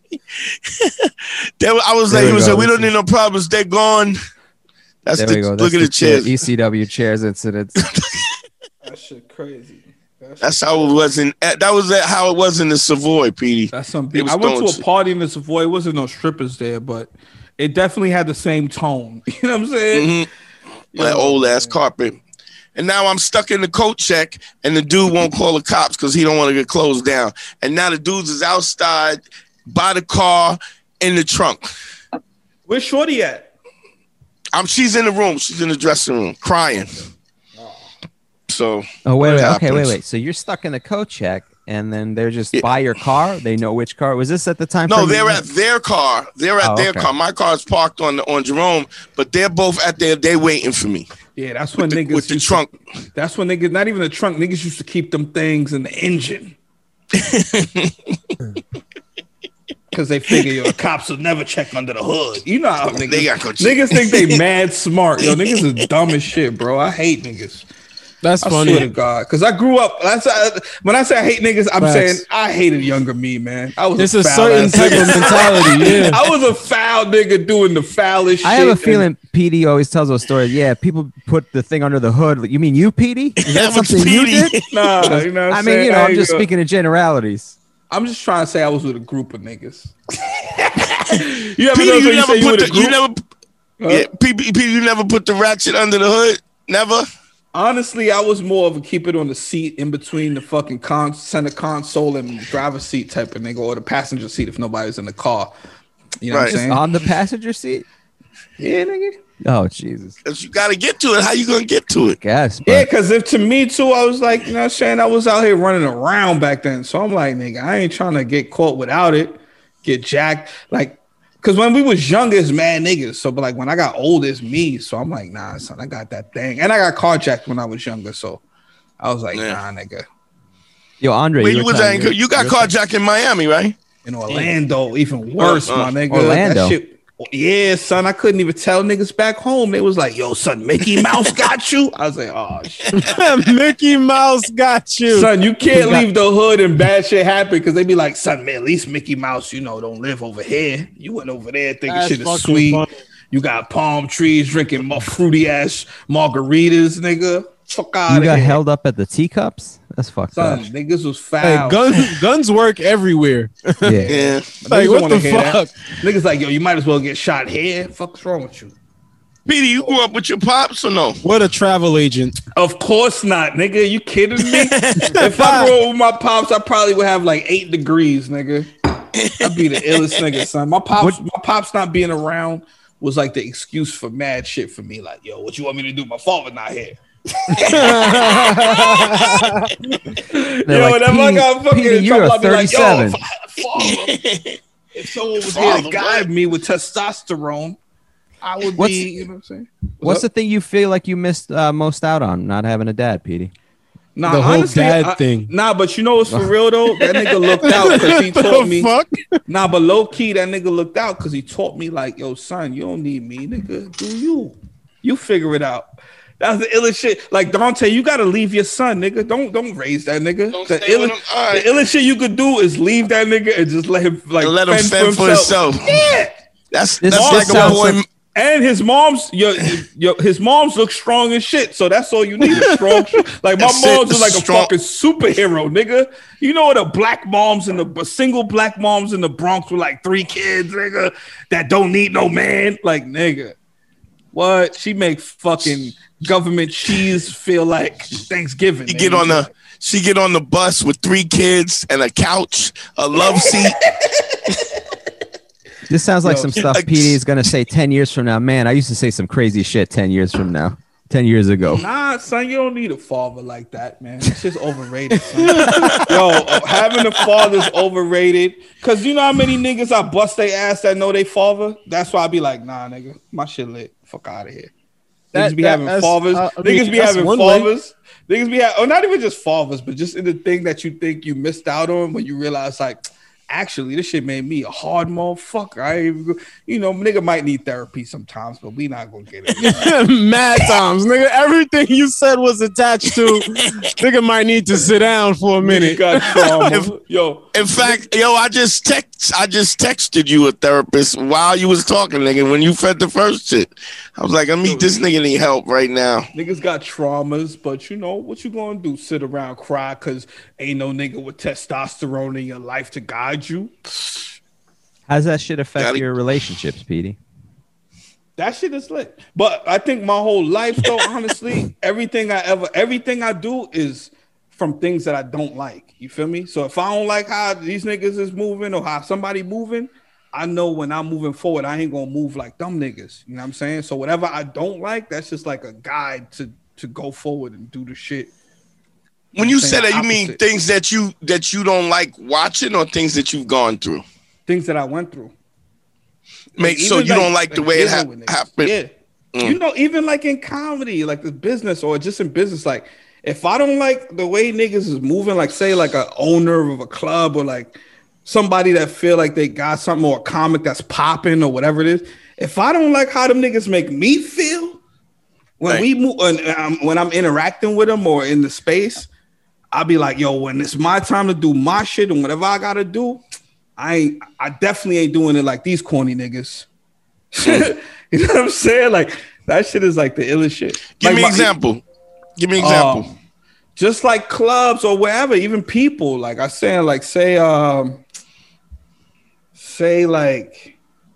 I was like, he was like, we don't need no problems. They're gone. That's There the we go. look at the chairs. ECW chairs incidents. That shit crazy. That's how it was how it was in the Savoy, Petey. That's some It big. was I went going to a party in the Savoy. It wasn't no strippers there, but it definitely had the same tone. You know what I'm saying? That old ass carpet. And now I'm stuck in the coat check, and the dude won't call the cops because he don't want to get closed down. And now the dudes is outside by the car in the trunk. Where's Shorty at? She's in the room. She's in the dressing room crying. So Oh wait, what wait, okay, happens? wait. So you're stuck in the coat check, and then they're just by your car. They know which car. Was this at the time? No, frame they're you- at their car. They're at Oh, their okay. car. My car's parked on Jerome, but they're both at their. They waiting for me Yeah, that's when with niggas the used trunk. To, that's when niggas, not even the trunk, niggas used to keep them things in the engine. Because they figure, yo, the cops will never check under the hood. You know how niggas, They gotta go check. niggas think they mad smart. Yo, niggas is dumb as shit, bro. I hate niggas. That's I swear to funny. God. Because I grew up, when I say I hate niggas, I'm Facts. saying I hated younger me, man. I was It's a a foul certain ass type nigga. of mentality. Yeah. I was a foul nigga doing the foulest shit. I have a and- feeling PD always tells those stories. Yeah, people put the thing under the hood. You mean you, PD? Is that That was something you Petey. did? Nah, you know what I I'm mean, saying? you know, I I'm ain't just gonna- speaking in generalities. I'm just trying to say I was with a group of niggas. You ever Petey, know you you never say you put with a the. You group? never. Yeah, Petey, you never put the ratchet under the hood. Never. Honestly, I was more of a keep it on the seat in between the fucking center console and driver's seat type of nigga, or the passenger seat if nobody's in the car. You know what I'm Right. saying? On the passenger seat? Yeah, nigga. Oh, Jesus. Cause you gotta get to it. How you gonna get to it? Guess. But Yeah, because if to me too, I was like, you know what I'm saying? I was out here running around back then. So I'm like, nigga, I ain't trying to get caught without it, get jacked. Like, because when we was younger, it's mad niggas. So, but like when I got older, it's me. So I'm like, nah, son, I got that thing. And I got carjacked when I was younger. So I was like, Yeah. nah, nigga. Yo, Andre, Wait, you you were was telling at, you got carjacked in Miami, right? In Orlando, even worse, my nigga. Orlando. That shit, yeah, son, I couldn't even tell niggas back home. They was like, yo, son, Mickey Mouse got you. I was like, oh, shit. Mickey Mouse got you. Son, you can't leave the hood and bad shit happen because they be like, son, man, at least Mickey Mouse, you know, don't live over here. You went over there thinking That's shit is fucking sweet. funny. You got palm trees, drinking fruity ass margaritas, nigga. Fuck out you of got here. held up at the teacups? That's fucked Son, up. niggas was Hey, foul. guns work everywhere. Yeah. Yeah. Niggas Like, don't what wanna the hear that. fuck? Niggas like, yo, you might as well get shot here. Fuck's wrong with you? Petey, you grew up with your pops or no? What a travel agent. Of course not, nigga. You kidding me? If I grew up with my pops, I probably would have like 8 degrees, nigga. I'd be the illest nigga, son. My pops not being around was like the excuse for mad shit for me. Like, yo, what you want me to do? My father not here. They're like, whenever I got fucking Petey, in you're trouble, a I'd be like, yo, 37. father. If someone was here Father, to guide me with testosterone, I would What's- be, you know what I'm saying? What's the thing you feel like you missed most out on, not having a dad, Petey? Nah, The whole honestly, dad thing. Nah, but you know what's for real though? That nigga looked out because he taught me. Fuck? Nah, but low key, that nigga looked out because he taught me like, yo, son, you don't need me, nigga. Do you? You figure it out. That's the illest shit. Like Dante, you gotta leave your son, nigga. Don't raise that nigga. Don't The stay with illest, him. All right. the illest shit you could do is leave that nigga and just let him like Let him fend for himself. Yeah. That's This like a sounds boy. some- And his mom's his mom's look strong as shit. So that's all you need is strong shit. Like my mom's is like a fucking superhero, nigga. You know the black moms in the single black moms in the Bronx with like 3 kids, nigga, that don't need no man. Like, nigga, what? She make fucking government cheese feel like Thanksgiving. She get on the bus with 3 kids and a couch, a love seat. This sounds like some stuff PD is going to say 10 years from now. Man, I used to say some crazy shit 10 years from now. 10 years ago. Nah, son, you don't need a father like that, man. It's just overrated, son. Yo, having a father's overrated. Because you know how many niggas I bust they ass that know they father? That's why I be like, nah, nigga, my shit lit. Fuck out of here. Niggas be having fathers. Niggas be having fathers. Niggas be having, not even just fathers, but just in the thing that you think you missed out on when you realize, like, actually, this shit made me a hard motherfucker. Nigga might need therapy sometimes, but we not gonna get it. Mad times, nigga. Everything you said was attached to. Nigga might need to sit down for a minute. Got trauma. In fact, I just texted you a therapist while you was talking, nigga. When you fed the first shit, I was like, I mean, this nigga need help right now. Niggas got traumas, but you know what you gonna do? Sit around, cry, cause ain't no nigga with testosterone in your life to guide you. How's that shit affect your relationships, Petey? That shit is lit. But I think my whole life, though, honestly, everything I do is from things that I don't like. You feel me? So if I don't like how these niggas is moving or how somebody moving, I know when I'm moving forward, I ain't gonna move like them niggas. You know what I'm saying? So whatever I don't like, that's just like a guide to go forward and do the shit. When you say that, you mean things that you don't like watching, or things that you've gone through? Things that I went through. So you don't like the way it happened? Yeah. You know, even like in comedy, like the business or just in business, like if I don't like the way niggas is moving, like say like an owner of a club or like somebody that feel like they got something or a comic that's popping or whatever it is, if I don't like how them niggas make me feel when we move, when I'm interacting with them or in the space, I'll be like, yo, when it's my time to do my shit and whatever I gotta do, I definitely ain't doing it like these corny niggas. You know what I'm saying? Like that shit is like the illest shit. Give me an example. Just like clubs or wherever, even people. Like I saying, like say like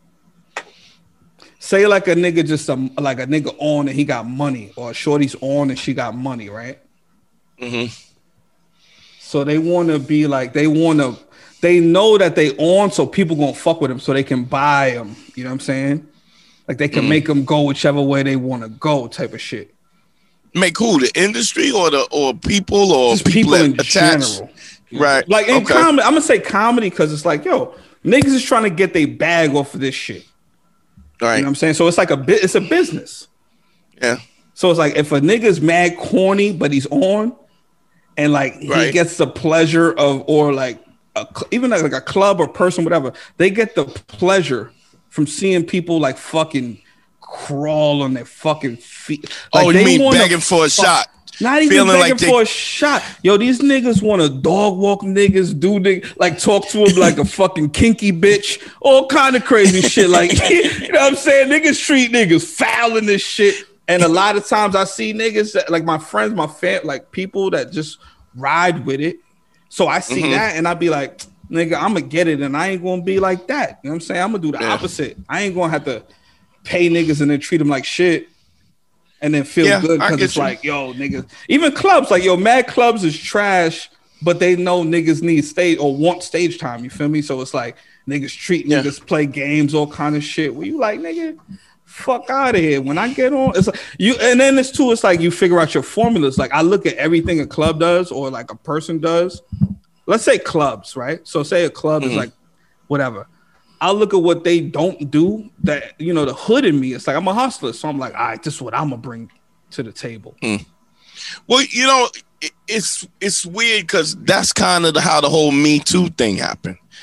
a nigga just like a nigga on and he got money, or a shorty's on and she got money, right? Mm-hmm. So they want to be like, they know that they on, so people gonna fuck with them, so they can buy them. You know what I'm saying? Like they can make them go whichever way they want to go, type of shit. Make who? The industry or people or just people in attached? General, right? Like in comedy, I'm gonna say comedy because it's like, yo, niggas is trying to get their bag off of this shit. Right. You know what I'm saying? So it's like it's a business. Yeah. So it's like if a nigga's mad corny, but he's on, and like he gets the pleasure of, or like even like a club or person, whatever, they get the pleasure from seeing people like fucking crawl on their fucking feet. Like, you mean begging for a shot? Not even begging for a shot. Yo, these niggas want to dog walk niggas, like talk to them like a fucking kinky bitch, all kind of crazy shit. Like, you know what I'm saying? Niggas treat niggas foul in this shit. And a lot of times I see niggas that, like my friends, my like people that just ride with it. So I see that and I be like, nigga, I'm gonna get it and I ain't gonna be like that. You know what I'm saying? I'm gonna do the opposite. I ain't gonna have to pay niggas and then treat them like shit and then feel good because it's like, yo, niggas. Even clubs, like, yo, mad clubs is trash, but they know niggas need stage or want stage time. You feel me? So it's like niggas treat niggas, play games, all kind of shit. Where you like, nigga, fuck out of here. When I get on, it's like you, and then it's too, it's like you figure out your formulas. Like I look at everything a club does or like a person does. Let's say clubs, right? So say a club is like whatever. I'll look at what they don't do that, you know, the hood in me. It's like I'm a hustler. So I'm like, all right, this is what I'm gonna bring to the table. Well, you know, it's weird because that's kind of how the whole Me Too thing happened.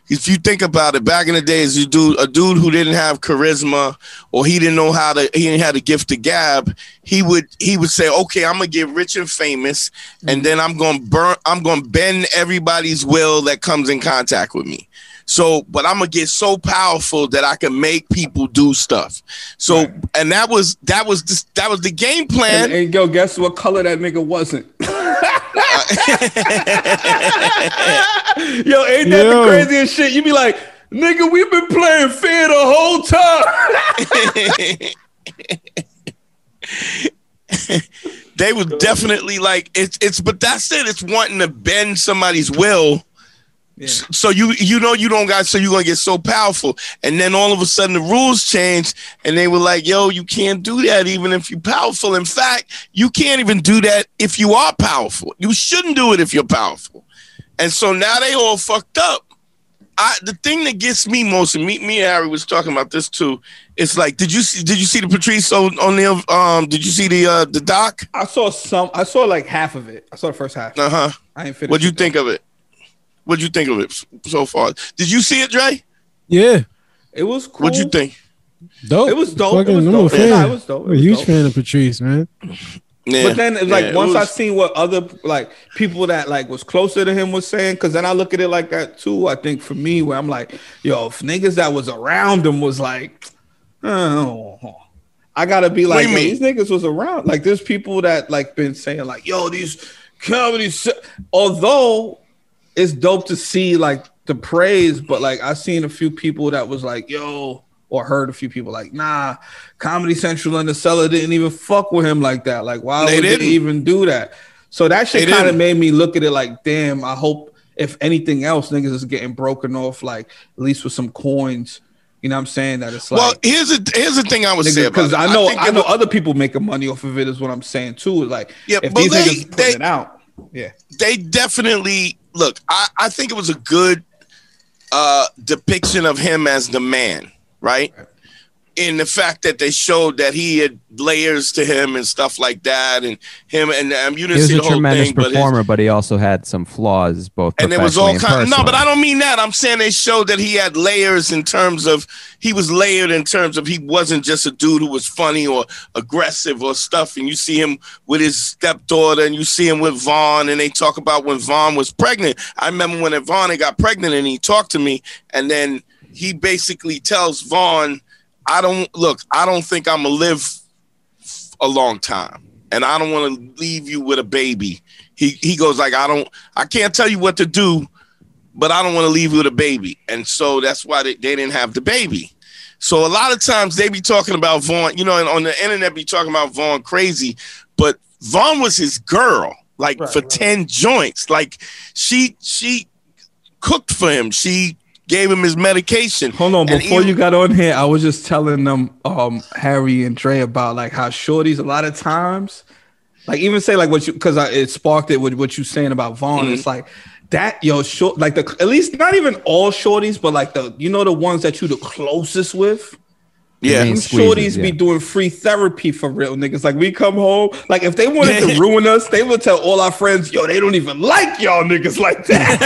If you think about it, back in the days, a dude who didn't have charisma or he didn't have the gift of gab, he would say, okay, I'm gonna get rich and famous, and then I'm gonna bend everybody's will that comes in contact with me. So, but I'm gonna get so powerful that I can make people do stuff. So, and that was the game plan. And yo, guess what color that nigga wasn't? Yo, ain't that the craziest shit? You be like, nigga, we've been playing fair the whole time. They was definitely like it's but that's it. It's wanting to bend somebody's will. Yeah. So you know you don't got, so you're gonna get so powerful, and then all of a sudden the rules changed, and they were like, "Yo, you can't do that even if you're powerful. In fact, you can't even do that if you are powerful. You shouldn't do it if you're powerful." And so now they all fucked up. The thing that gets me most, and me and Harry was talking about this too. It's like, did you see the Patrice O'Neal? Did you see the doc? I saw like half of it. I saw the first half. I ain't finished. What'd you think of it? What'd you think of it so far? Did you see it, Dre? Yeah. It was cool. What'd you think? Dope. It was dope. Fucking, it was dope. It was dope. I'm a huge fan of Patrice, man. Yeah. But then, like, once I seen what other like people that like was closer to him was saying, because then I look at it like that too. I think for me, where I'm like, yo, if niggas that was around him was like, oh, I gotta be like, these niggas was around. Like, there's people that like been saying like, yo, these comedies. Although it's dope to see like the praise, but like I seen a few people that was like, yo. Or heard a few people like, nah, Comedy Central and The Cellar didn't even fuck with him like that. Like, why would they even do that? So that shit kind of made me look at it like, damn, I hope if anything else, niggas is getting broken off, like at least with some coins. You know what I'm saying? That it's like, well, here's the thing I would say about it. Because I know other people making money off of it is what I'm saying too. Like, if these niggas putting it out, they definitely look. I think it was a good depiction of him as the man. Right? In the fact that they showed that he had layers to him and stuff like that, and him and you didn't see the whole thing. He was a tremendous performer, but he also had some flaws, both and it was all kind. No, but I don't mean that. I'm saying they showed that he had layers in terms of he was layered in terms of he wasn't just a dude who was funny or aggressive or stuff. And you see him with his stepdaughter, and you see him with Vaughn, and they talk about when Vaughn was pregnant. I remember when Vaughn got pregnant, and he talked to me, and then he basically tells Vaughn, I don't think I'm going to live a long time, and I don't want to leave you with a baby. He goes like, I can't tell you what to do, but I don't want to leave you with a baby. And so that's why they didn't have the baby. So a lot of times they be talking about Vaughn, you know, and on the internet be talking about Vaughn crazy, but Vaughn was his girl, like for 10 joints. Like she cooked for him. She gave him his medication. Hold on, before you got on here, I was just telling them, Harry and Dre, about like how shorties a lot of times, like even say like what you, because it sparked it with what you saying about Vaughn. It's like that, yo, short, like at least not even all shorties, but like the ones that you the closest with. Yeah, shorties be doing free therapy for real niggas. Like we come home, like if they wanted to ruin us, they would tell all our friends, yo, they don't even like y'all niggas like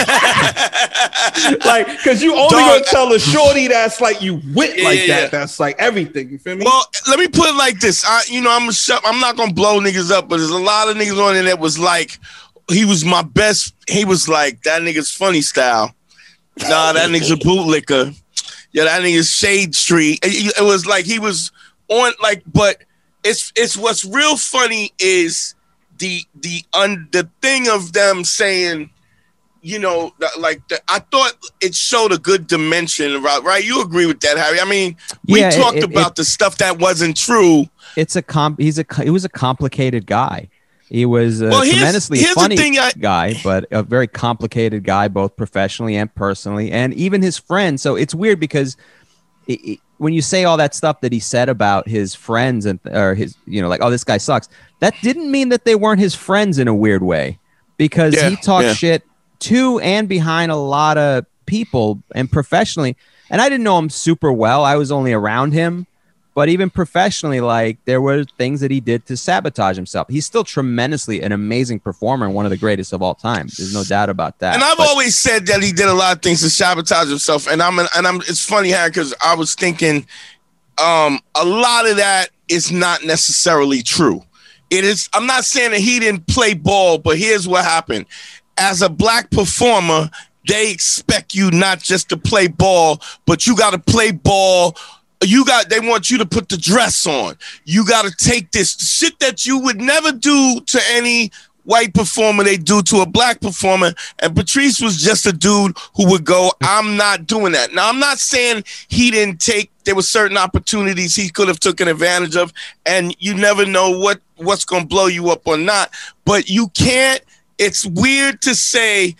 that. Like, cause you only gonna tell a shorty that's like you with like that. That's like everything. You feel me? Well, let me put it like this. I'm not gonna blow niggas up, but there's a lot of niggas on there that was like, he was my best. He was like, that nigga's funny style. Nah, that nigga's a bootlicker. Yeah, that nigga's Shade Street. It was like he was on like, but it's what's real funny is the thing of them saying, you know, I thought it showed a good dimension, right? You agree with that, Harry? I mean, we talked about the stuff that wasn't true. He was a complicated guy. He was a tremendously funny guy, but a very complicated guy, both professionally and personally, and even his friends. So it's weird because when you say all that stuff that he said about his friends or his, you know, like, oh, this guy sucks, that didn't mean that they weren't his friends in a weird way, because he talked shit to and behind a lot of people and professionally. And I didn't know him super well. I was only around him. But even professionally, like there were things that he did to sabotage himself. He's still tremendously an amazing performer and one of the greatest of all time. There's no doubt about that. And I've always said that he did a lot of things to sabotage himself. And it's funny, Harry, because I was thinking a lot of that is not necessarily true. It is. I'm not saying that he didn't play ball, but here's what happened. As a black performer, they expect you not just to play ball, but you got to play ball. They want you to put the dress on. You got to take this shit that you would never do to any white performer, they do to a black performer. And Patrice was just a dude who would go, I'm not doing that. Now, I'm not saying he didn't there were certain opportunities he could have taken advantage of, and you never know what's going to blow you up or not. But you can't, it's weird to say,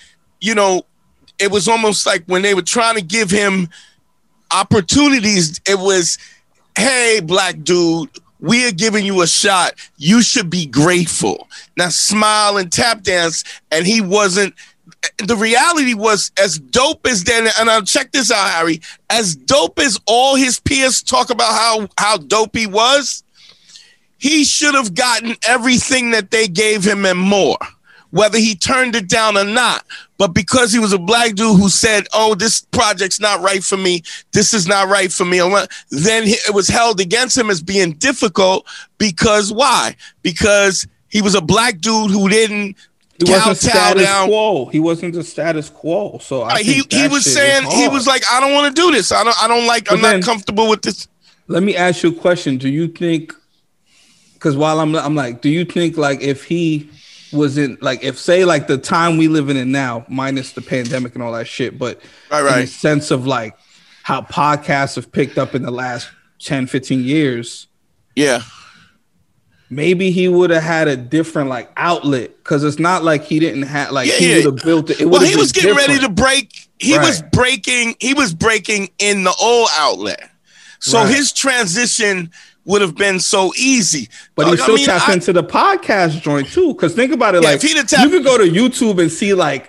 it was almost like when they were trying to give him opportunities, it was, hey, black dude, we are giving you a shot. You should be grateful. Now smile and tap dance. And he wasn't. The reality was, as dope as then, and I'll check this out, Harry, as dope as all his peers talk about how dope he was, he should have gotten everything that they gave him and more, whether he turned it down or not. But because he was a black dude who said, oh, this project's not right for me, this is not right for me, then it was held against him as being difficult. Because why? Because he was a black dude who didn't quo. He wasn't the status quo. So he was saying, he was like, I don't want to do this. I'm not comfortable with this. Let me ask you a question. Do you think, because while I'm like, do you think like if he wasn't like, if say like the time we living in now, minus the pandemic and all that shit, but in the sense of like how podcasts have picked up in the last 10, 15 years. Yeah. Maybe he would have had a different like outlet, because it's not like he didn't have like he would have built it. He was getting ready to break. He was breaking in the old outlet. So his transition would have been so easy. But he still tapped into the podcast joint too. Because think about it, like you could go to YouTube and see like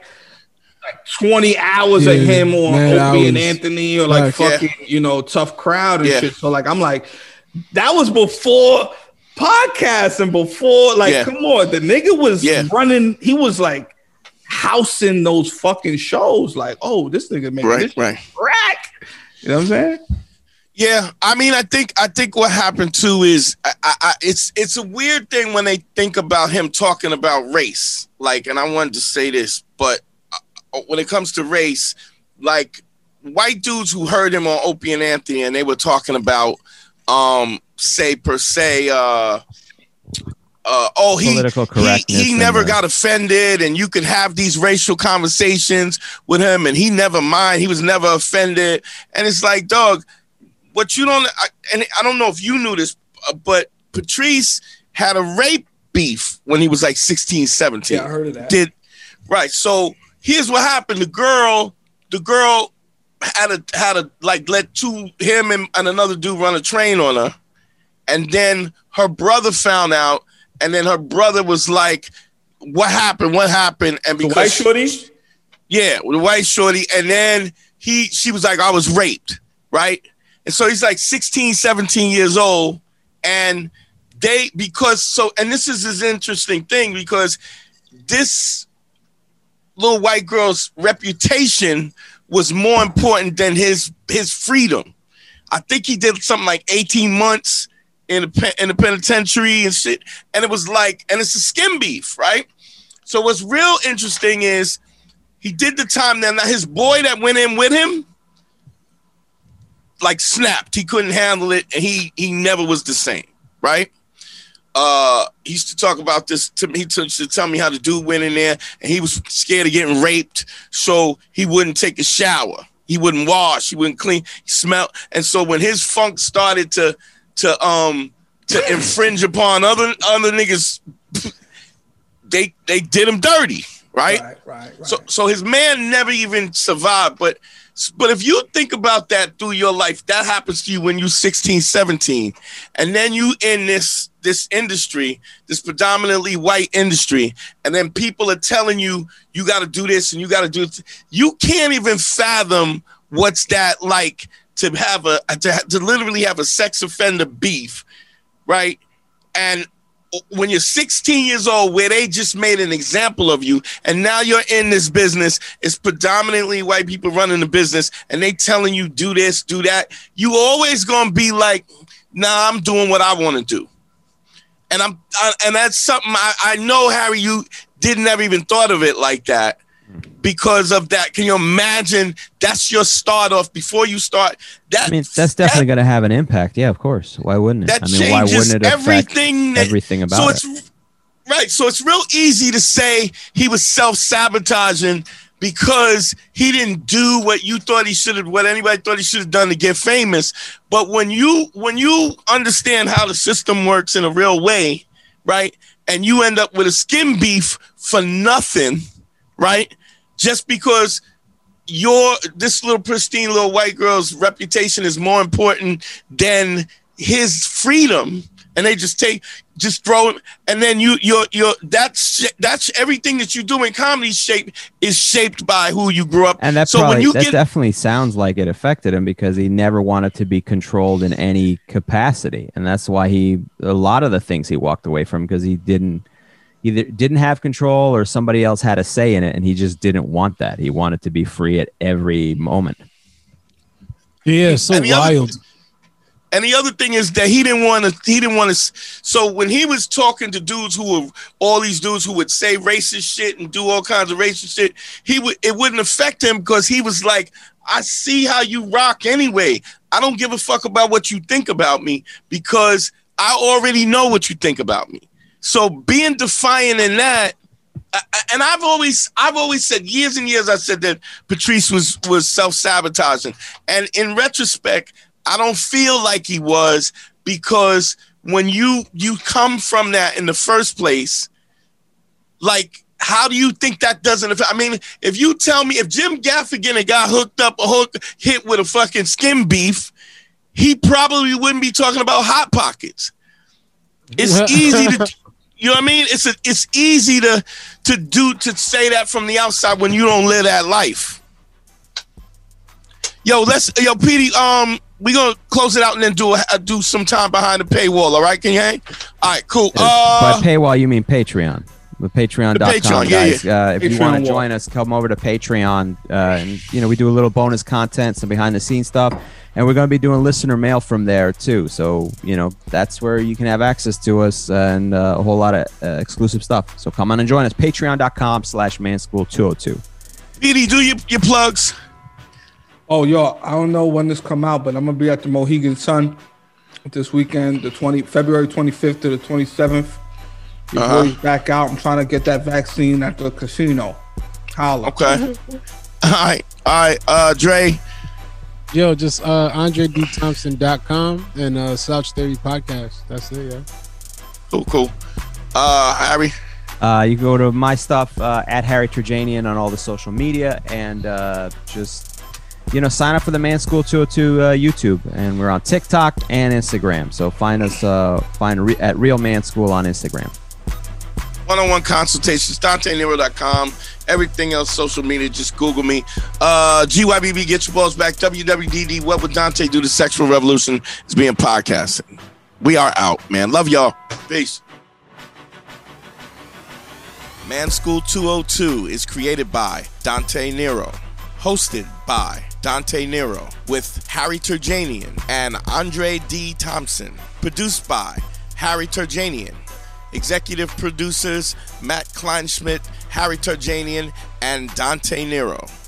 20 hours of him on Opie and Anthony, or like fucking, Tough Crowd and shit. So like, I'm like, that was before podcasts and before, like, come on, the nigga was running. He was like housing those fucking shows. Like, oh, this nigga made this crack. You know what I'm saying? Yeah, I mean, I think what happened too is it's a weird thing when they think about him talking about race. Like, and I wanted to say this, but when it comes to race, like white dudes who heard him on Opie and Anthony, and they were talking about, he never got offended, and you could have these racial conversations with him, and he never mind. He was never offended, and it's like, dog. What you don't, and I don't know if you knew this, but Patrice had a rape beef when he was like 16, 17. Yeah, I heard of that. So here's what happened. The girl had to like let him and another dude run a train on her. And then her brother found out, and then her brother was like, what happened? And because the white shorty? Yeah, the white shorty. And then she was like, I was raped, right? And so he's like 16, 17 years old. And and this is his interesting thing, because this little white girl's reputation was more important than his freedom. I think he did something like 18 months in the penitentiary and shit. And it was like, and it's a skin beef, right? So what's real interesting is he did the time. Now his boy that went in with him, like snapped. He couldn't handle it, and he never was the same, right? He used to talk about this to me. He used to tell me how the dude went in there, and he was scared of getting raped, so he wouldn't take a shower. He wouldn't wash. He wouldn't clean. He smelled. And so when his funk started to infringe upon other niggas, they did him dirty, right? Right. So his man never even survived, But if you think about that through your life, that happens to you when you're 16, 17. And then you in this industry, this predominantly white industry, and then people are telling you, you got to do this and you got to do it. You can't even fathom what's that like to have to literally have a sex offender beef, right? And when you're 16 years old, where they just made an example of you, and now you're in this business, it's predominantly white people running the business, and they telling you do this, do that, you always gonna be like, nah, I'm doing what I want to do. And and that's something I know, Harry, you didn't ever even thought of it like that because of that. Can you imagine that's your start off before you start? That, I mean, that's definitely going to have an impact. Yeah, of course. Why wouldn't it? That I mean, why wouldn't it affect everything about it? Right. So it's real easy to say he was self-sabotaging because he didn't do what you thought he should have, what anybody thought he should have done to get famous. But when you understand how the system works in a real way, right, and you end up with a skin beef for nothing, right, just because this little pristine little white girl's reputation is more important than his freedom, and they just throw it, and then that's everything that you do in comedy is shaped by who you grew up. And that definitely sounds like it affected him because he never wanted to be controlled in any capacity, and that's why a lot of the things he walked away from, because he either didn't have control or somebody else had a say in it, and he just didn't want that. He wanted to be free at every moment. Yeah, so wild. And the other thing is that he didn't want to. So when he was talking to dudes all these dudes who would say racist shit and do all kinds of racist shit, it wouldn't affect him because he was like, I see how you rock anyway. I don't give a fuck about what you think about me because I already know what you think about me. So being defiant in that, and I've always said years and years, I said that Patrice was self-sabotaging. And in retrospect, I don't feel like he was, because when you come from that in the first place, like, how do you think that doesn't affect? I mean, if you tell me if Jim Gaffigan had got hit with a fucking skin beef, he probably wouldn't be talking about Hot Pockets. It's easy to, you know what I mean? It's easy to say that from the outside when you don't live that life. Yo, PD, we're gonna close it out and then do some time behind the paywall. All right, can you hang? All right, cool. By paywall, you mean Patreon. With Patreon.com, guys. If you want to join us, come over to Patreon. And we do a little bonus content, some behind the scenes stuff, and we're going to be doing listener mail from there too. So that's where you can have access to us and a whole lot of exclusive stuff. So come on and join us. Patreon.com/manschool202. PD, do your plugs. Oh, yo, I don't know when this come out, but I'm gonna be at the Mohegan Sun this weekend, February 25th to the 27th. Your boy's back out. I'm trying to get that vaccine at the casino. Holla. Okay. All right. Dre. Yo, just AndreDThompson.com and Slouch 30 Podcast. That's it, yeah. Cool. Harry. You can go to my stuff at Harry Turjanian on all the social media, and just sign up for the Man School 202 YouTube, and we're on TikTok and Instagram. So find us at Real Man School on Instagram. One-on-one consultations, DanteNero.com. Everything else, social media, just Google me. GYBB, get your balls back. WWDD, What Would Dante Do? The Sexual Revolution is being podcasted. We are out, man. Love y'all. Peace. Man School 202 is created by Dante Nero. Hosted by Dante Nero with Harry Turjanian and Andre D. Thompson. Produced by Harry Turjanian. Executive producers Matt Kleinschmidt, Harry Turjanian, and Dante Nero.